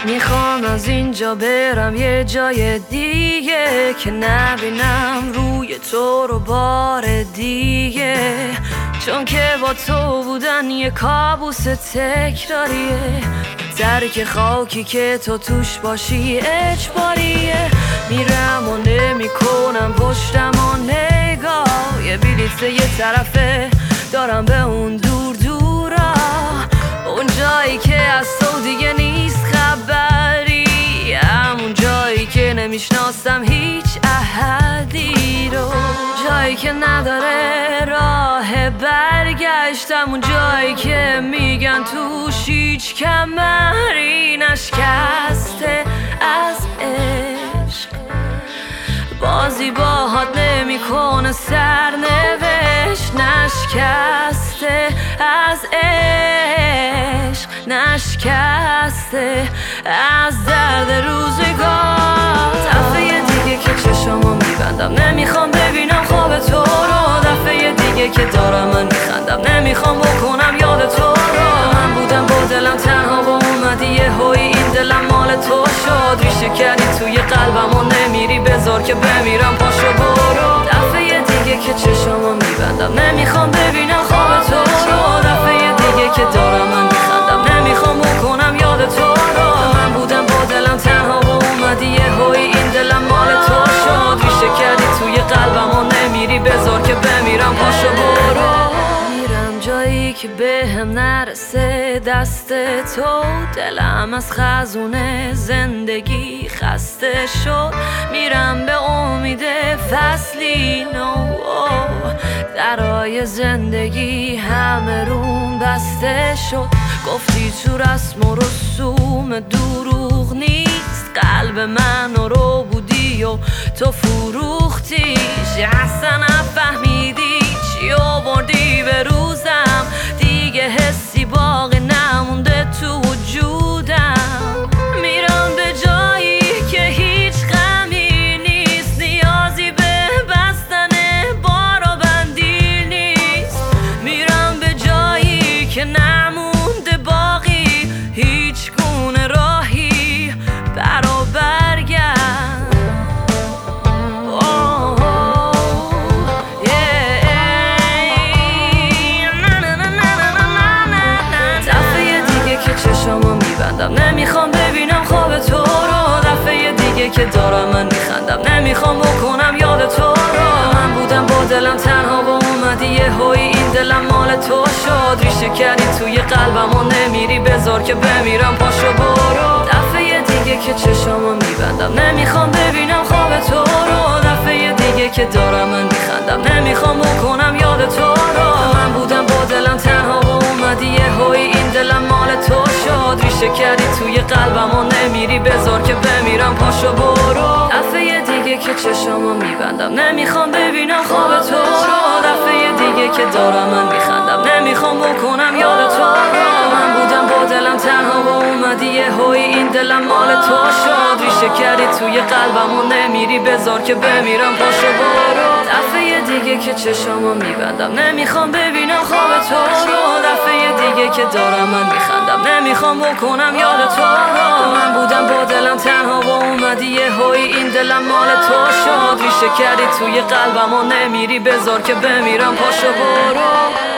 میخوام از اینجا برم یه جای دیگه که نبینم روی تو رو بار دیگه، چون که با تو بودن یه کابوس تکراریه. ترک خاکی که تو توش باشی اجباریه. میرم و نمیکنم پشتم و نگاه، یه بلیط یه طرفه دارم به اون دور دورا، اون جایی که از تو دیگه نیست خبری، همون جایی که نمیشناسم هیچ احدی رو، جایی که نداره راه برگشتم، اون جایی که میگن توش هیچ کمری نشکسته از عشق. بازی باهات نمیکنه سرنوشت، نشکسته از عشق، نشکسته از درد روزگار. دفعه دیگه که چشمو میبندم نمیخوام ببینم خواب تو رو، دفعه دیگه که دارم من میخندم نمیخوام بکنم یاد تو رو. من بودم با دلم تنها و اومدی یه هوی این دلم مال تو شد، ریشه کردی توی قلبم و نمیری بذار که بمیرم پاشو برو. دفعه دیگه که چشمو میبندم نمیخوام ببینم خواب تو رو، دفعه دیگه که دارم من میخندم نمیخوام بکنم یاد تو رو. من بودم با دلم تنها و اومدی یه هوی این دلم مال تو شد، ریشه کردی توی قلبم و نمیری بذار که بمیرم پاشو برو. میرم جایی که به هم نرسه دست تو، دلم از خزونه زندگی خسته شد، میرم به امید فصلی نو، درای زندگی همه روم بسته شد. گفتی تو رسم و رسوم دروغ نیست، قلب من رو بودی و تو فروختیش، اصلا نفهمیدی چی آوردی به روزم، دیگه حسی باقی نمونده تو وجودم. میرم به جایی که هیچ غمی نیست، نیازی به بستن بار و بندی نیست، میرم به جایی که نمونده باقی هیچ گونه راهی برا برگرد. چشمو میبندم نمیخوام ببینم خواب تو رو، دفعه دیگه که دارم من میخندم نمیخوام بکنم یاد تو رو. من بودم با دلم تنها و اومدی یه هوی این دلم مال تو شد، ریشه کردی توی قلبم و نمیری بذار که بمیرم پاشو برو. دفعه دیگه که چشمو میبندم نمیخوام ببینم خواب تو رو، دفعه دیگه که دارم من میخندم نمیخوام بکنم یاد تو رو. من بودم با دلم تنها و اومدی یه هوی این دلم مال تو شد، ریشه کردی توی قلبم و نمیری بذار که بمیرم پاشو برو. دفعه دیگه که چشمو میبندم نمیخوام ببینم خواب تو رو، دفعه دیگه که دارم من میخندم نمیخوام بکنم یاد تو رو. من بودم با دلم تنها و اومدی یه هوی این دلم مال تو شد، ریشه کردی توی قلبم و نمیری بذار که بمیرم پاشو برو. دفعه دیگه که چشمو میبندم نمیخوام ببینم خواب تو رو، دفعه دیگه که دارم من میخندم نمیخوام بکنم یاد تو رو. من بودم با دلم تنها و اومدی یه هوی این دلم مال تو شد، ریشه کردی توی قلبم و نمیری بذار که بمیرم پاشو برو.